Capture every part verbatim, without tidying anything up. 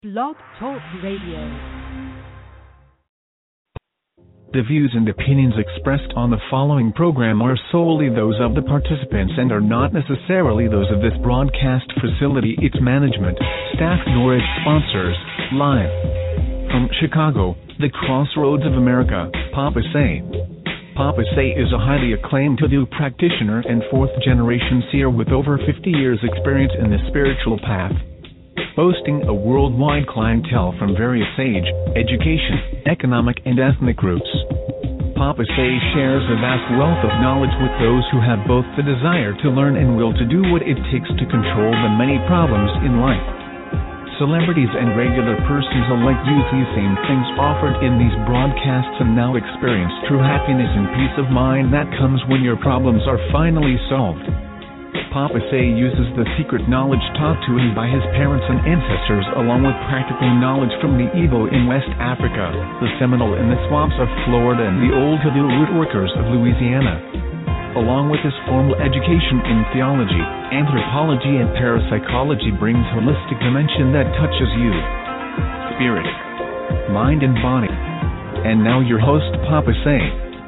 Blog Talk Radio. The views and opinions expressed on the following program are solely those of the participants and are not necessarily those of this broadcast facility, its management, staff, nor its sponsors. Live from Chicago, the crossroads of America, Papa Say. Papa Say is a highly acclaimed Hoodoo practitioner and fourth-generation seer with over fifty years' experience in the spiritual path, boasting a worldwide clientele from various age, education, economic, and ethnic groups. Papa Say shares a vast wealth of knowledge with those who have both the desire to learn and will to do what it takes to control the many problems in life. Celebrities and regular persons alike use these same things offered in these broadcasts and now experience true happiness and peace of mind that comes when your problems are finally solved. Papa Say uses the secret knowledge taught to him by his parents and ancestors along with practical knowledge from the Igbo in West Africa, the Seminole in the swamps of Florida, and the old Hoodoo rootworkers of Louisiana. Along with his formal education in theology, anthropology, and parapsychology brings holistic dimension that touches you, spirit, mind, and body. And now your host, Papa Say.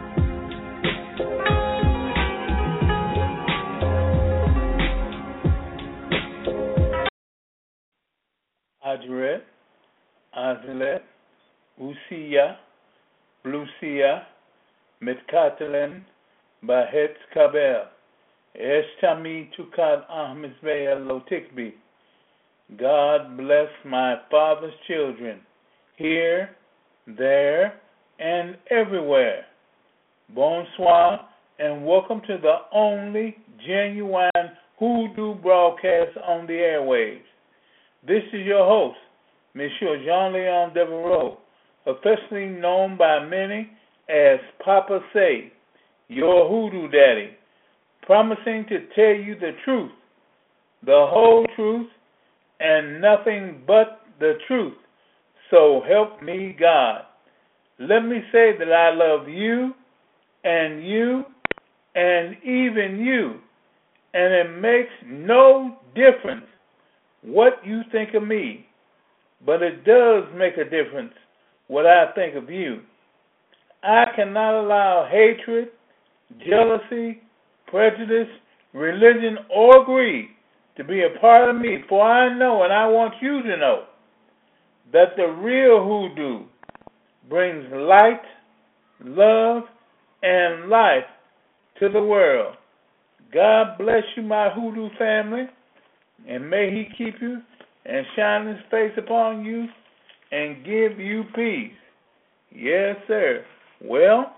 Adret, Azelet, Usia, Blusia, Mitkatelen, Bahet Kabel, Eshtami Tukad Ahmizbeya Lotikbi. God bless my father's children, here, there, and everywhere. Bonsoir, and welcome to the only genuine Hoodoo broadcast on the airwaves. This is your host, Monsieur Jean-Leon Devereaux, officially known by many as Papa Say, your Hoodoo Daddy, promising to tell you the truth, the whole truth, and nothing but the truth. So help me God. Let me say that I love you, and you, and even you, and it makes no difference what you think of me, but it does make a difference what I think of you. I cannot allow hatred, jealousy, prejudice, religion, or greed to be a part of me, for I know, and I want you to know, that the real Hoodoo brings light, love, and life to the world. God bless you, my Hoodoo family, and may he keep you and shine his face upon you and give you peace. Yes, sir. Well,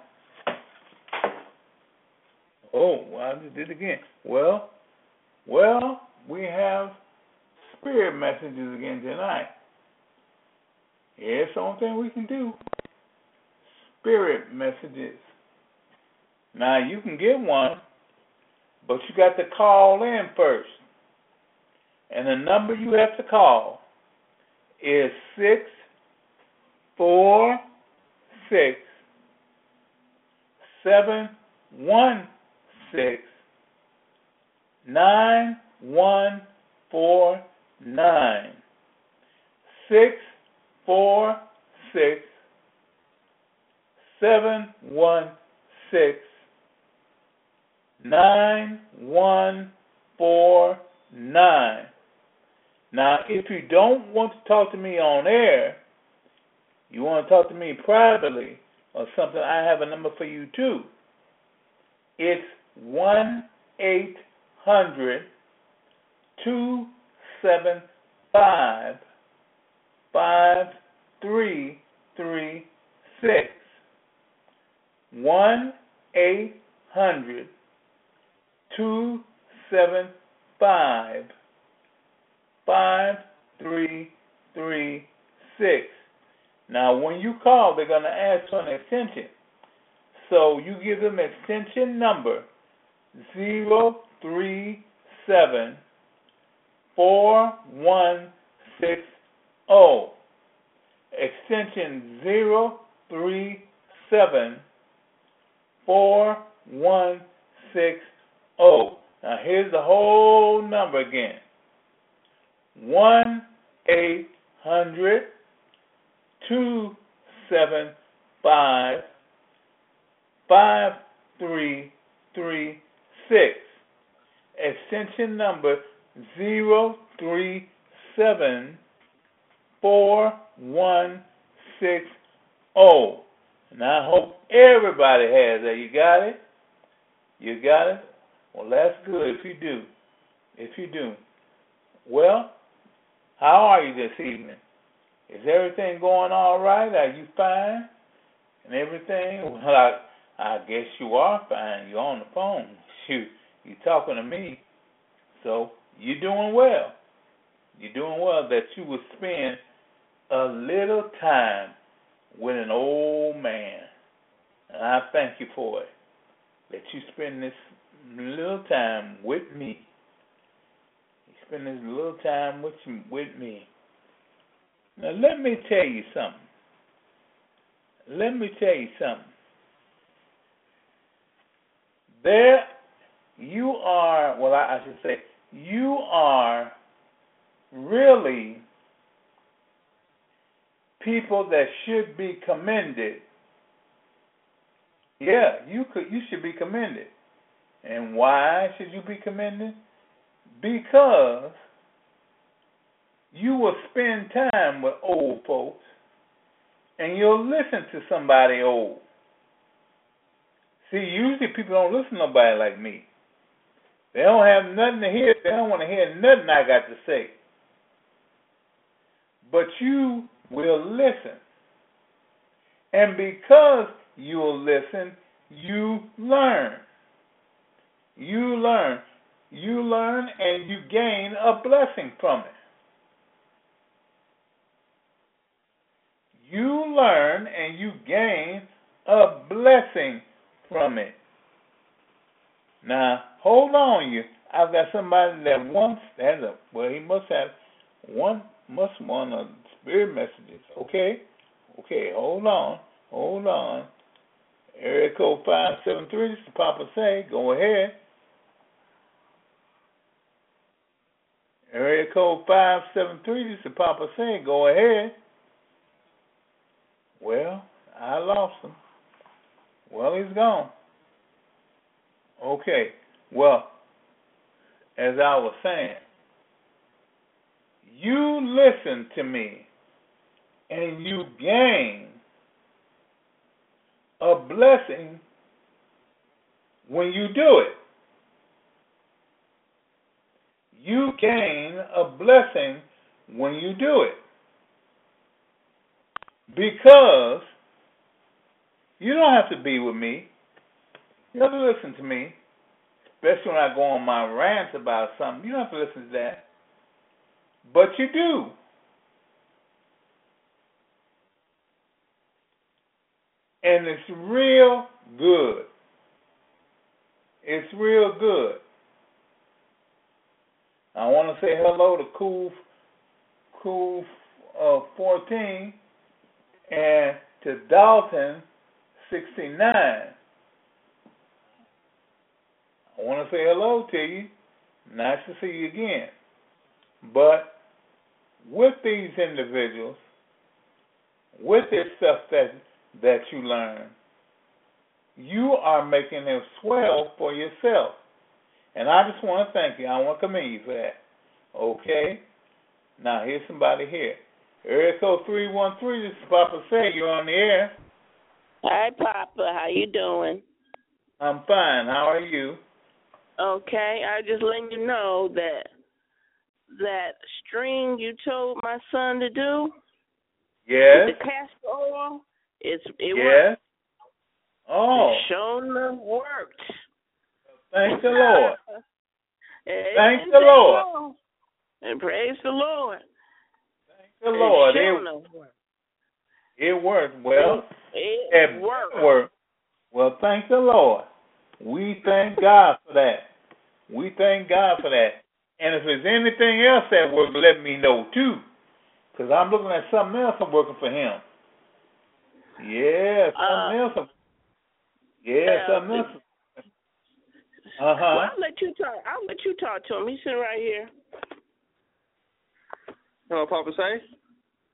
oh, I just did it again. Well, well, we have spirit messages again tonight. Yeah, it's the only thing we can do. Spirit messages. Now, you can get one, but you got to call in first. And the number you have to call is six four six seven one six nine one four nine. Six four six seven one six nine one four nine. Now, if you don't want to talk to me on air, you want to talk to me privately or something, I have a number for you too. It's one eight hundred two seven five five three three six. one eight hundred two seven five five three three six. Now, when you call, they're going to ask for an extension. So you give them extension number zero three seven four one six zero. Extension zero three seven four one six zero. Now, here's the whole number again. one eight hundred, two seven five, five three three six. Extension number zero three seven four one six zero. And I hope everybody has that. You got it? You got it? Well, that's good if you do. If you do. Well, how are you this evening? Is everything going all right? Are you fine? And everything? Well, I, I guess you are fine. You're on the phone. Shoot, you're talking to me. So you're doing well. You're doing well that you would spend a little time with an old man. And I thank you for it. That you spend this little time with me. You spend this little time with, with me. Now let me tell you something. Let me tell you something. There you are, well I, I should say, you are really people that should be commended. Yeah, you could. You should be commended. And why should you be commended? Because you will spend time with old folks, and you'll listen to somebody old. See, usually people don't listen to nobody like me. They don't have nothing to hear. They don't want to hear nothing I got to say. But you will listen. And because you'll listen, you learn. You learn. You learn and you gain a blessing from it. You learn and you gain a blessing from it. Now, hold on you. I've got somebody that wants, has a, well, he must have one, must want a spirit messages. Okay? Okay, hold on. Hold on. Area code five seven three, this is Papa Say. Go ahead. Area code five seven three, this is Papa Say. Go ahead. Well, I lost him. Well, he's gone. Okay. Well, as I was saying, you listen to me and you gain a blessing when you do it. You gain a blessing when you do it. Because you don't have to be with me. You don't have to listen to me. Especially when I go on my rants about something. You don't have to listen to that. But you do. And it's real good. It's real good. I want to say hello to Cool, Cool uh, fourteen and to Dalton sixty-nine. I want to say hello to you. Nice to see you again. But with these individuals, with this stuff that that you learn, you are making them swell for yourself. And I just want to thank you. I want to commend you for that. Okay? Now, here's somebody here. Area code three one three, this is Papa Say. You're on the air. Hi, Papa. How you doing? I'm fine. How are you? Okay. I just letting you know that that string you told my son to do, yes, with the castor oil, it's, it yes. worked. Oh. It sure worked. Thank the Lord. and, Thank and the Lord. Lord. And praise the Lord. Thank the Lord. It, it, it worked. Well, it, it worked. worked. Well, thank the Lord. We thank God for that. We thank God for that. And if there's anything else that works, let me know too. Because I'm looking at something else I'm working for him. Yeah, something uh, else. Yeah, uh, something else. Uh-huh. Well, I'll let you talk. I'll let you talk to him. He's sitting right here. Hello, Papa Say.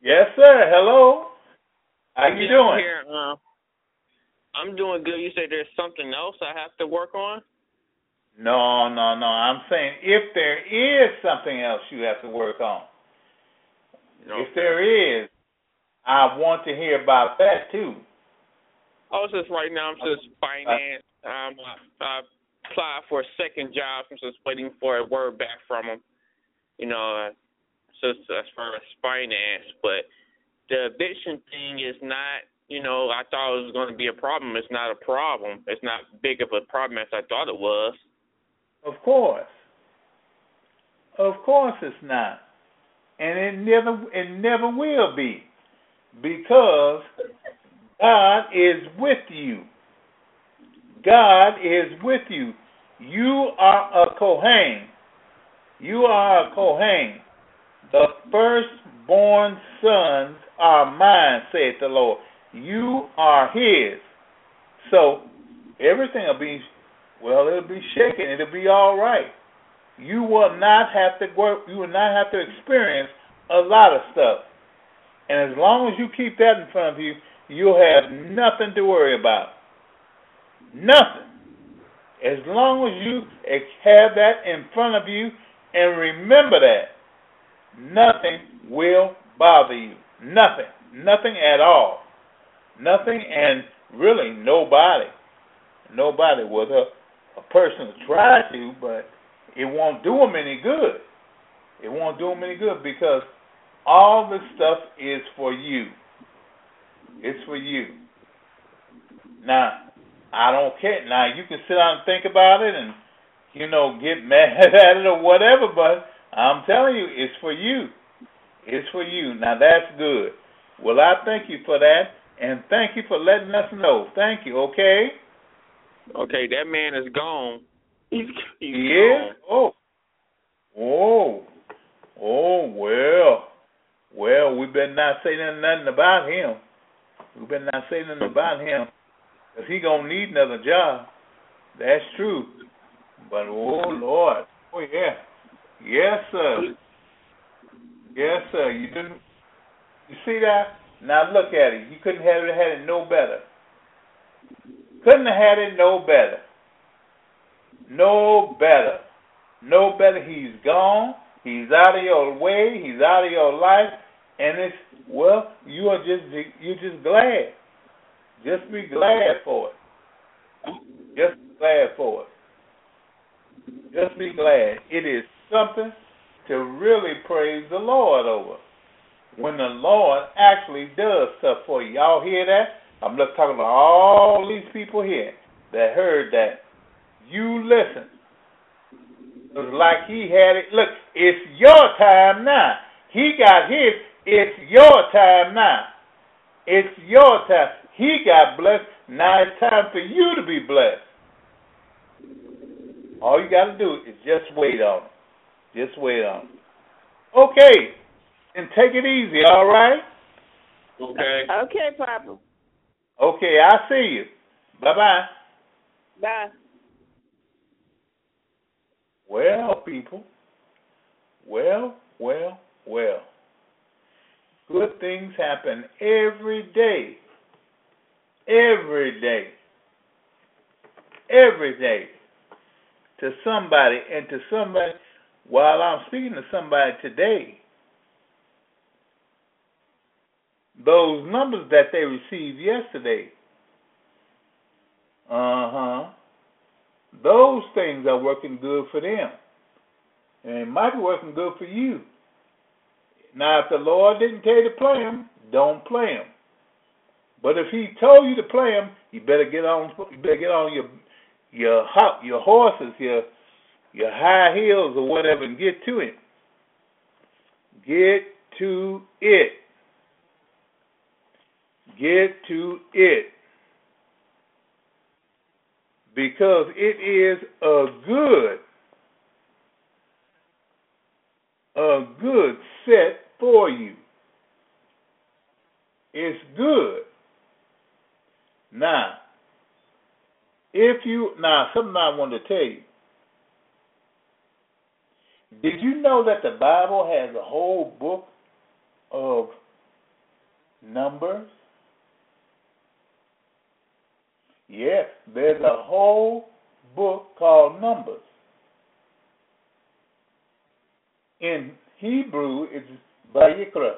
Yes, sir. Hello. How you Yeah, doing? I'm here. Uh, I'm doing good. You say there's something else I have to work on? No, no, no. I'm saying if there is something else you have to work on. No. If there is, I want to hear about that too. Oh, it's just right now I'm just finance. Um, I, I applied for a second job. I'm just waiting for a word back from them. You know, uh, just as far as finance. But the eviction thing is not, you know, I thought it was going to be a problem. It's not a problem. It's not big of a problem as I thought it was. Of course. Of course it's not. And it never it never will be. Because God is with you. God is with you. You are a Kohen. You are a Kohen. The firstborn sons are mine, saith the Lord. You are his. So everything will be, well, it'll be shaken. It'll be all right. You will not have to work. You will not have to experience a lot of stuff. And as long as you keep that in front of you, you'll have nothing to worry about. Nothing. As long as you have that in front of you and remember that, nothing will bother you. Nothing. Nothing at all. Nothing, and really nobody. Nobody. Well, a, a person will try to, but it won't do them any good. It won't do them any good because all this stuff is for you. It's for you. Now, I don't care. Now, you can sit down and think about it and, you know, get mad at it or whatever, but I'm telling you, it's for you. It's for you. Now, that's good. Well, I thank you for that, and thank you for letting us know. Thank you, okay? Okay, that man is gone. He's, he's he gone. is? Oh. Oh. Oh, well. Well, we better not say nothing about him. We better not say nothing about him. Because he going to need another job. That's true. But, oh, Lord. Oh, yeah. Yes, sir. Yes, sir. You didn't. You see that? Now look at it. You couldn't have it, had it no better. Couldn't have had it no better. No better. No better. He's gone. He's out of your way. He's out of your life. And it's, well, you are just, you're just glad. Just be glad for it. Just be glad for it. Just be glad. It is something to really praise the Lord over. When the Lord actually does stuff for you. Y'all hear that? I'm just talking to all these people here that heard that. You listen. It was like he had it. Look, it's your time now. He got his. It's your time now. It's your time. He got blessed. Now it's time for you to be blessed. All you got to do is just wait on it. Just wait on it. Okay. And take it easy, all right? Okay. Okay, Papa. Okay, I'll see you. Bye-bye. Bye. Well, people. Well, well, well. Good things happen every day. Every day. Every day. To somebody, and to somebody, while I'm speaking to somebody today, those numbers that they received yesterday, uh-huh, those things are working good for them. And it might be working good for you. Now, if the Lord didn't tell you to play them, don't play them. But if He told you to play them, you better get on. You better get on your your your horses, your your high heels or whatever, and get to it. Get to it. Get to it. Because it is a good, a good set for you. It's good. Now, if you, now something I want to tell you. Did you know that the Bible has a whole book of Numbers. Yes, there's a whole book called Numbers. In Hebrew, it's Vayikra.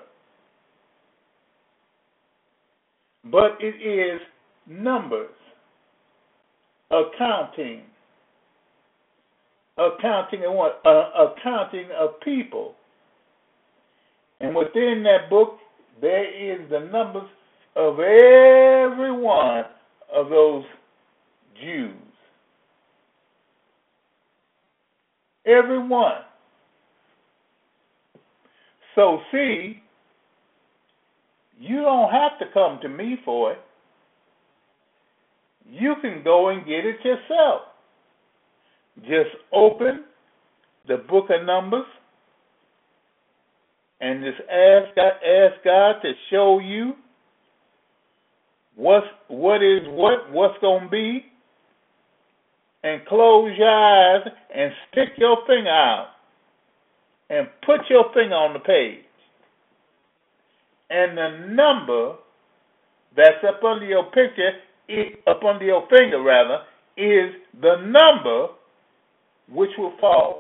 But it is numbers, accounting, accounting of what? Uh, accounting of people. And within that book, there is the numbers of every one of those Jews. Every one. So see, you don't have to come to me for it. You can go and get it yourself. Just open the book of Numbers and just ask God, ask God to show you what's, what is what, what's going to be, and close your eyes and stick your finger out and put your finger on the page. And the number that's up under your picture, up under your finger rather, is the number which will fall.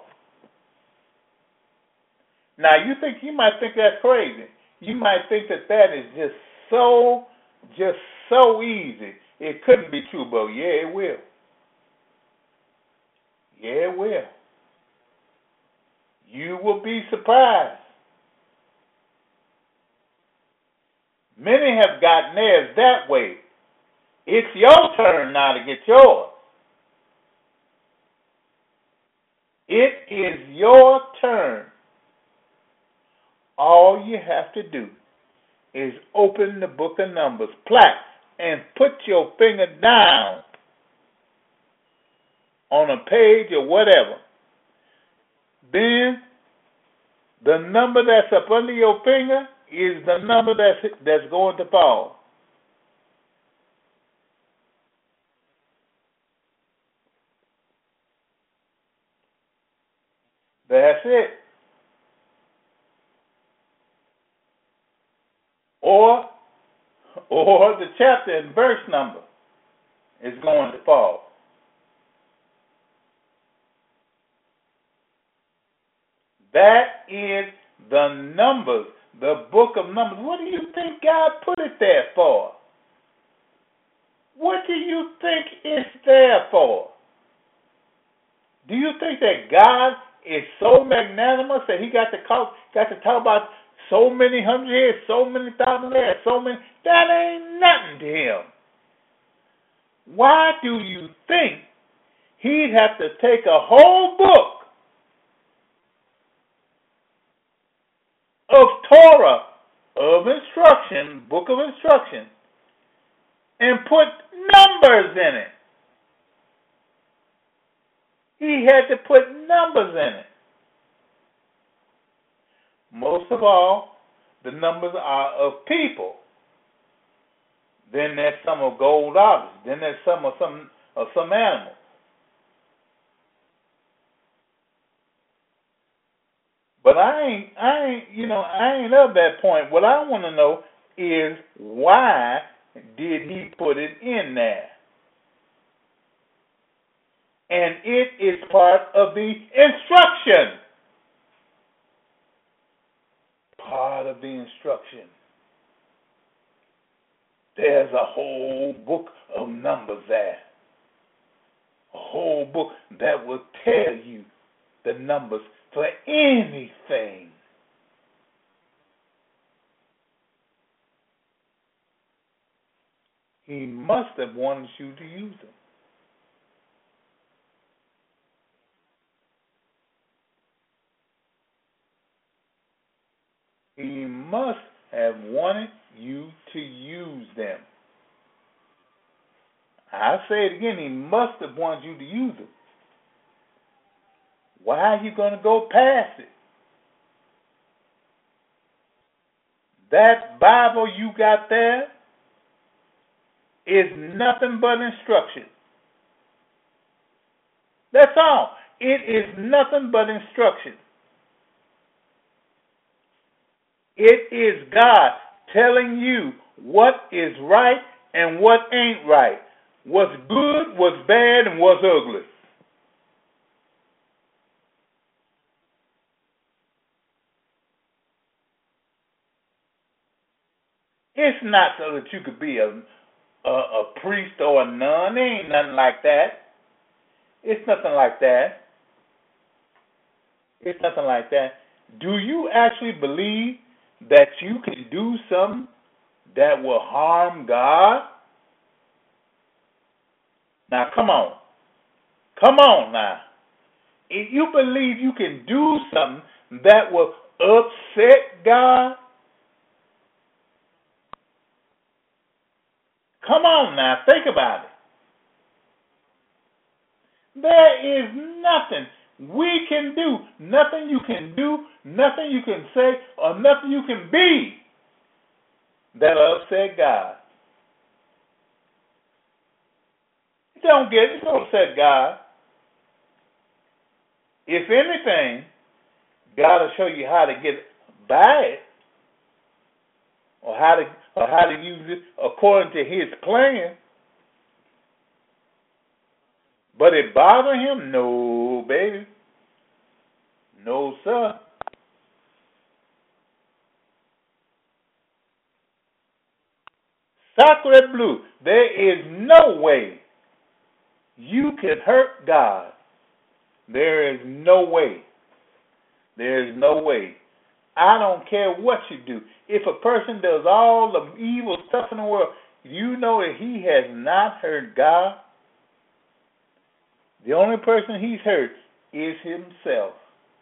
Now you think, you might think that's crazy. You might think that that is just so, just so easy. It couldn't be true, but yeah, it will. Yeah, it will. You will be surprised. Many have gotten theirs that way. It's your turn now to get yours. It is your turn. All you have to do is open the book of Numbers, plaque, and put your finger down on a page or whatever. Then the number that's up under your finger is the number that's that's going to fall. That's it. Or, or the chapter and verse number is going to fall. That is the Numbers, the book of Numbers. What do you think God put it there for? What do you think it's there for? Do you think that God is so magnanimous that he got to talk, got to talk about so many hundred years, so many thousand years, so many? That ain't nothing to him. Why do you think he'd have to take a whole book of Torah, of instruction, book of instruction, and put numbers in it? He had to put numbers in it. Most of all, the numbers are of people. Then there's some of gold objects. Then there's some of some of some animals. But I ain't, I ain't, you know, I ain't of that point. What I want to know is why did he put it in there? And it is part of the instruction. Part of the instruction. There's a whole book of numbers there. A whole book that will tell you the numbers for anything. He must have wanted you to use them. He must have wanted you to use them. I say it again, he must have wanted you to use them. Why are you going to go past it? That Bible you got there is nothing but instruction. That's all. It is nothing but instruction. It is God telling you what is right and what ain't right, what's good, what's bad, and what's ugly. It's not so that you could be a, a, a priest or a nun. There ain't nothing like that. It's nothing like that. It's nothing like that. Do you actually believe that you can do something that will harm God? Now, come on. Come on now. If you believe you can do something that will upset God, come on now, think about it. There is nothing we can do, nothing you can do, nothing you can say, or nothing you can be that'll upset God. It don't get it, don't upset God. If anything, God will show you how to get by it, or how to or how to use it according to His plan. But it bother Him? No, baby. No, sir. Sacred Blue, there is no way you can hurt God. There is no way. There is no way. I don't care what you do. If a person does all the evil stuff in the world, you know that he has not hurt God. The only person he's hurt is himself.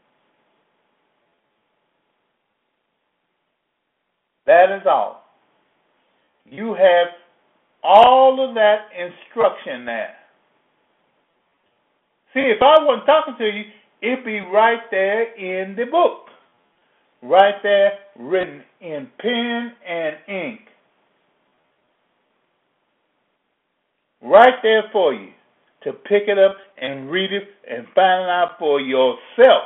That is all. You have all of that instruction there. See, if I wasn't talking to you, it'd be right there in the book. Right there, written in pen and ink. Right there for you to pick it up and read it and find it out for yourself.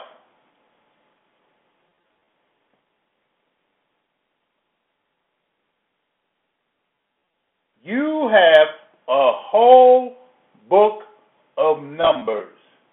You have a whole book of numbers.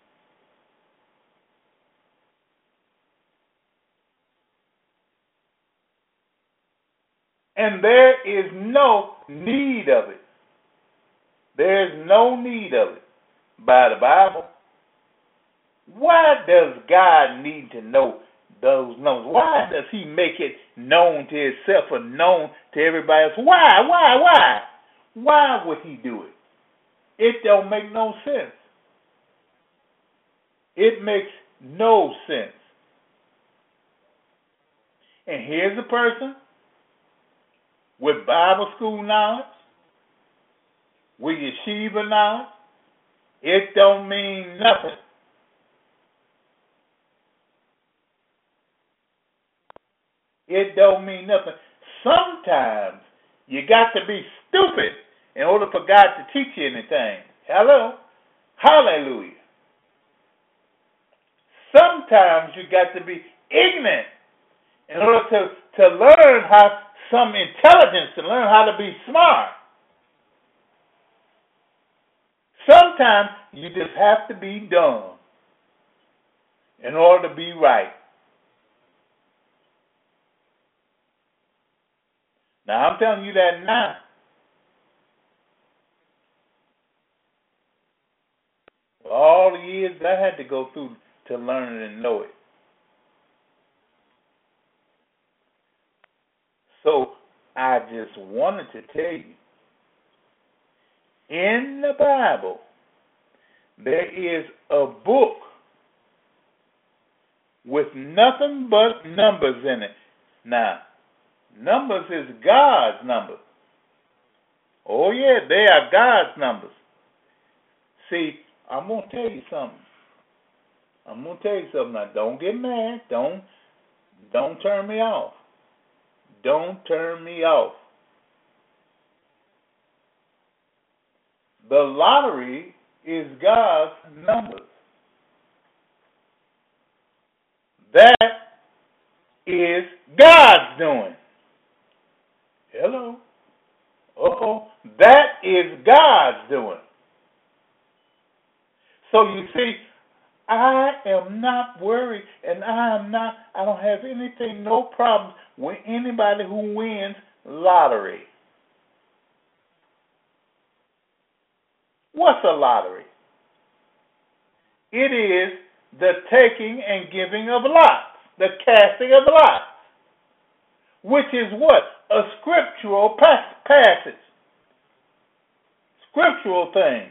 And there is no need of it. There is no need of it by the Bible. Why does God need to know those numbers? Why does He make it known to Himself or known to everybody else? Why? Why? Why? Why would He do it? It don't make no sense. It makes no sense. And here's a person with Bible school knowledge, with yeshiva knowledge. It don't mean nothing. It don't mean nothing. Sometimes you got to be stupid in order for God to teach you anything. Hello? Hallelujah. Sometimes you got to be ignorant in order to, to learn how some intelligence, to learn how to be smart. Sometimes you just have to be dumb in order to be right. Now, I'm telling you that now. All the years I had to go through to learn it and know it. So, I just wanted to tell you, in the Bible, there is a book with nothing but numbers in it. Now, numbers is God's numbers. Oh, yeah, they are God's numbers. See, I'm going to tell you something. I'm going to tell you something now. Don't get mad. Don't, don't turn me off. Don't turn me off. The lottery is God's numbers. That is God's doing. Hello. That is God's doing. So you see, I am not worried, and I am not, I don't have anything, no problems with anybody who wins lottery. What's a lottery? It is the taking and giving of lots, the casting of lots, which is what? A scriptural pas- passage, scriptural thing,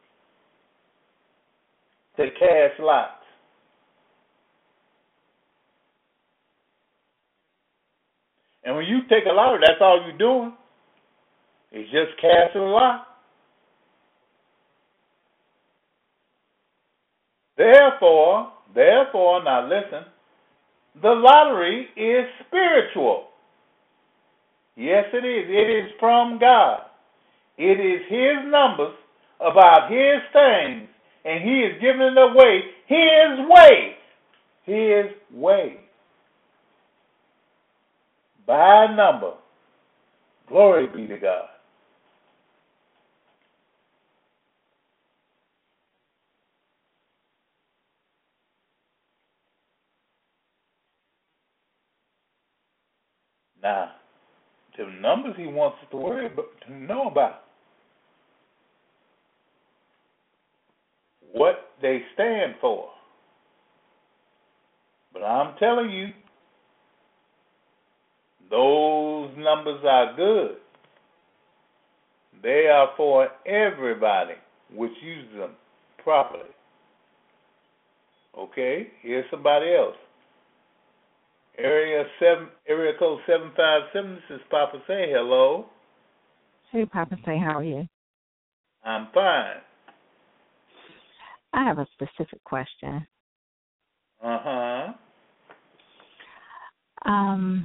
to cast lots. And when you take a lottery, that's all you're doing. It's just casting a lot. Therefore, therefore, now listen, the lottery is spiritual. Yes, it is. It is from God. It is His numbers about His things, and He is giving it away His way. His way. By number. Glory be to God. Now, the numbers He wants us to worry about, to know about. What they stand for. But I'm telling you, those numbers are good. They are for everybody which uses them properly. Okay, here's somebody else. Area seven, area code seven five seven. This is Papa Say. Hello. Hey, Papa Say, how are you? I'm fine. I have a specific question. Uh huh. Um,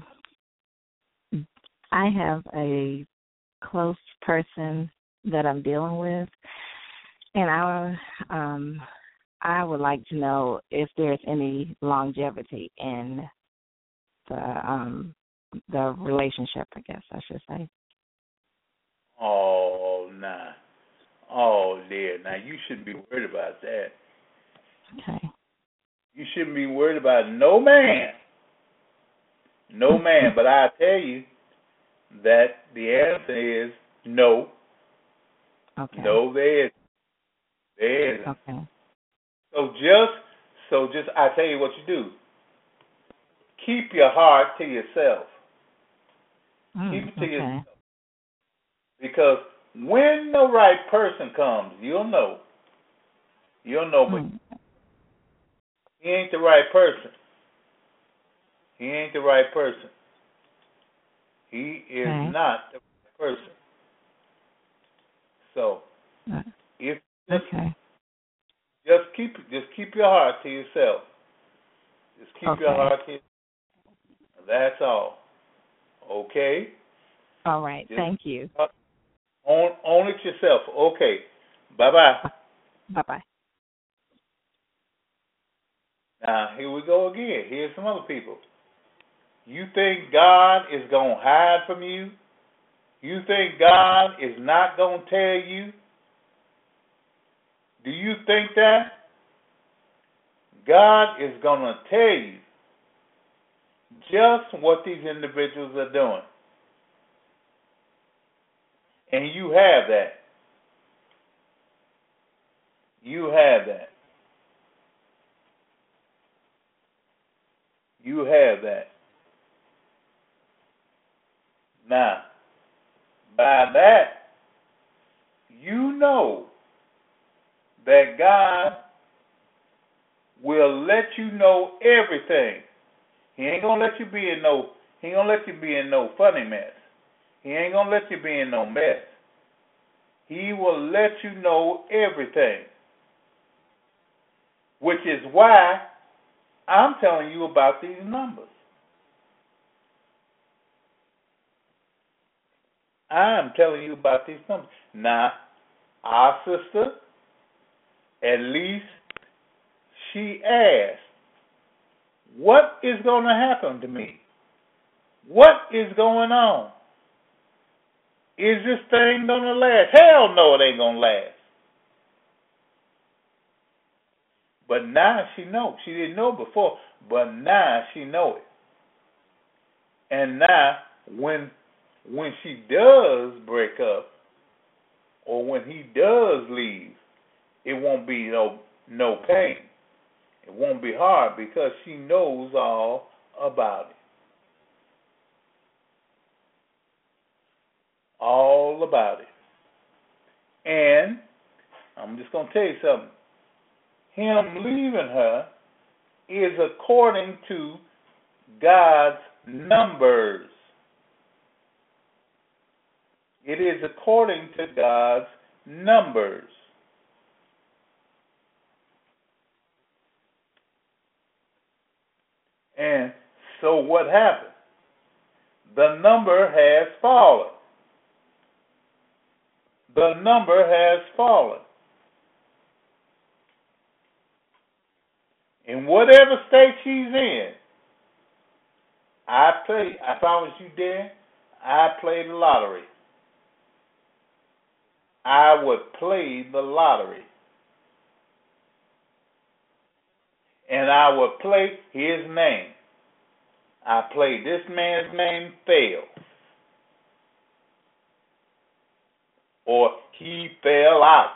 I have a close person that I'm dealing with, and I um I would like to know if there's any longevity in the um the relationship, I guess I should say. Oh, nah. Oh, dear. Now, you shouldn't be worried about that. Okay. You shouldn't be worried about no man. No man. But I tell you that the answer is no. Okay. No, there isn't. There isn't. Okay. So just, so just, I tell you what you do. Keep your heart to yourself. Mm, Keep it to okay. yourself. Because when the right person comes, you'll know. You'll know, but Mm. he ain't the right person. He ain't the right person. He is Okay. not the right person. So, Uh, if just, Okay. just keep just keep your heart to yourself. Just keep Okay. your heart to yourself. That's all. Okay? All right. Just Thank you. own, own it yourself. Okay. Bye-bye. Bye-bye. Now, here we go again. Here's some other people. You think God is going to hide from you? You think God is not going to tell you? Do you think that? God is going to tell you just what these individuals are doing. And you have that. You have that. You have that. Now, by that, you know that God will let you know everything. He ain't gonna let you be in no. He ain't gonna let you be in no funny mess. He ain't gonna let you be in no mess. He will let you know everything, which is why I'm telling you about these numbers. I'm telling you about these numbers. Now, our sister, at least she asked, what is going to happen to me? What is going on? Is this thing going to last? Hell no, it ain't going to last. But now she knows. She didn't know before, but now she knows it. And now, when when she does break up, or when he does leave, it won't be no no pain. It won't be hard because she knows all about it. All about it. And I'm just going to tell you something. Him leaving her is according to God's numbers. It is according to God's numbers. And so what happened? The number has fallen. The number has fallen. In whatever state she's in, I play, I promise you, Dan, I play the lottery. I would play the lottery. And I would play his name. I play this man's name fail. Or he fell out.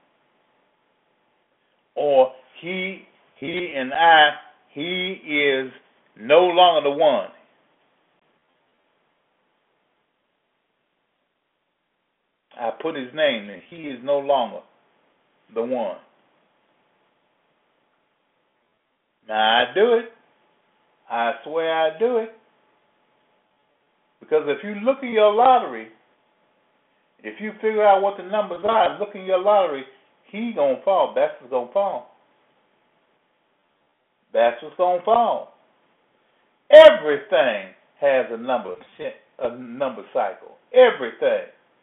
Or he he and I, he is no longer the one. I put his name in. He is no longer the one. Now I do it. I swear I do it. Because if you look at your lottery, if you figure out what the numbers are, look in your lottery, he gonna fall. That's what's gonna fall. That's what's gonna fall. Everything has a number, a number cycle. Everything.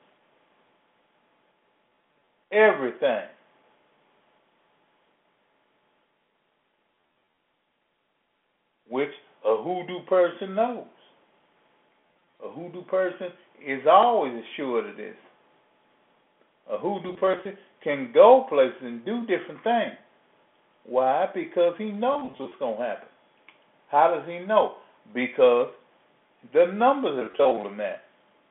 Everything. Which a hoodoo person knows. A hoodoo person is always assured of this. A hoodoo person can go places and do different things. Why? Because he knows what's going to happen. How does he know? Because the numbers have told him that.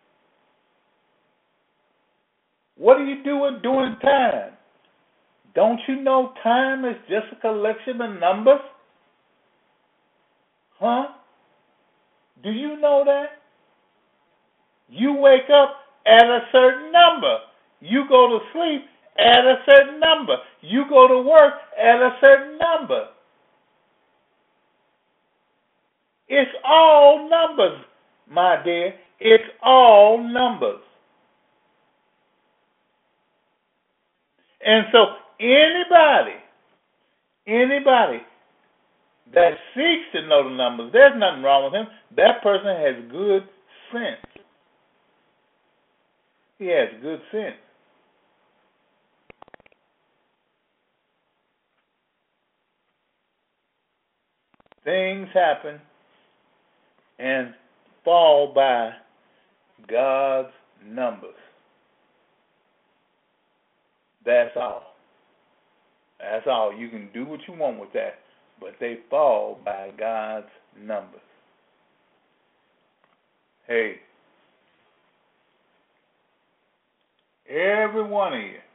What do you do during time? Don't you know time is just a collection of numbers? Huh? Do you know that? You wake up at a certain number. You go to sleep at a certain number. You go to work at a certain number. It's all numbers, my dear. It's all numbers. And so anybody, anybody that seeks to know the numbers, there's nothing wrong with him. That person has good sense. He has good sense. Things happen and fall by God's numbers. That's all. That's all. You can do what you want with that, but they fall by God's numbers. Hey, every one of you,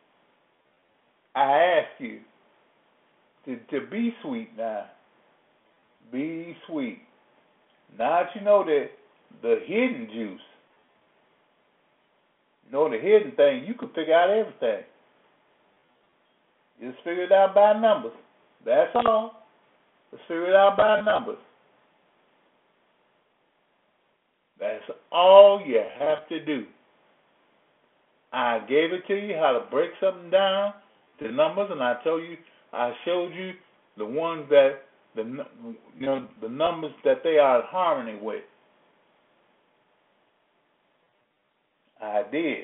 I ask you to, to be sweet now. Be sweet. Now that you know the, the hidden juice, you know the hidden thing, you can figure out everything. Just figure it out by numbers. That's all. Just figure it out by numbers. That's all you have to do. I gave it to you how to break something down to numbers, and I told you, I showed you the ones that the you know the numbers that they are in harmony with. I did.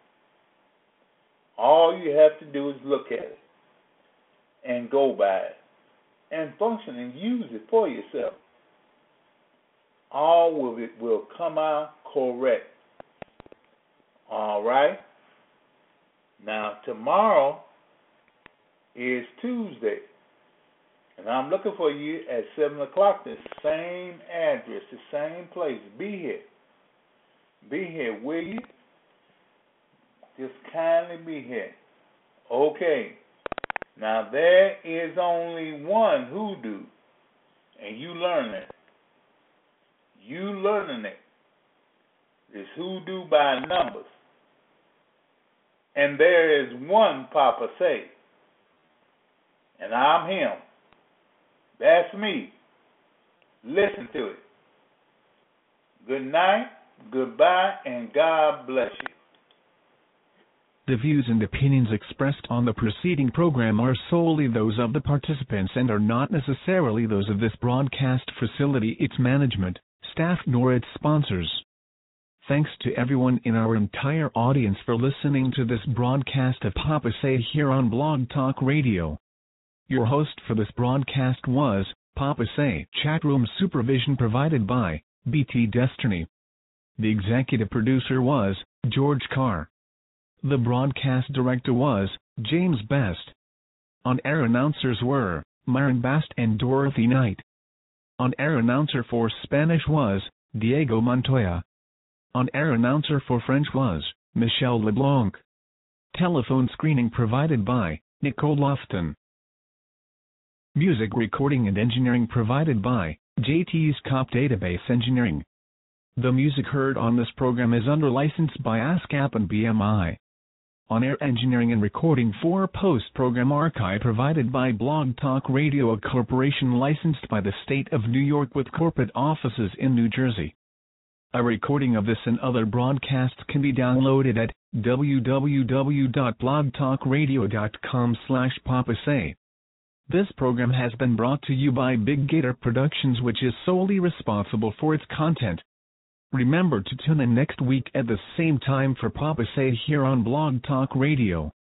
All you have to do is look at it and go by it and function and use it for yourself. All of it will come out correct. All right. Now, tomorrow is Tuesday. And I'm looking for you at seven o'clock, the same address, the same place. Be here. Be here, will you? Just kindly be here. Okay. Now, there is only one hoodoo, and you learning it. You learning it. It's hoodoo by numbers. And there is one Papa Say, and I'm him. That's me. Listen to it. Good night, goodbye, and God bless you. The views and opinions expressed on the preceding program are solely those of the participants and are not necessarily those of this broadcast facility, its management, staff, nor its sponsors. Thanks to everyone in our entire audience for listening to this broadcast of Papa Say here on Blog Talk Radio. Your host for this broadcast was Papa Say. Chatroom supervision provided by B T Destiny. The executive producer was George Carr. The broadcast director was James Best. On-air announcers were Myron Bast and Dorothy Knight. On-air announcer for Spanish was Diego Montoya. On-air announcer for French was Michelle LeBlanc. Telephone screening provided by Nicole Lofton. Music recording and engineering provided by J T's Cop Database Engineering. The music heard on this program is under license by ASCAP and B M I. On-air engineering and recording for post-program archive provided by Blog Talk Radio, a corporation licensed by the state of New York with corporate offices in New Jersey. A recording of this and other broadcasts can be downloaded at w w w dot blog talk radio dot com slash papasay. This program has been brought to you by Big Gator Productions, which is solely responsible for its content. Remember to tune in next week at the same time for Papa Say here on Blog Talk Radio.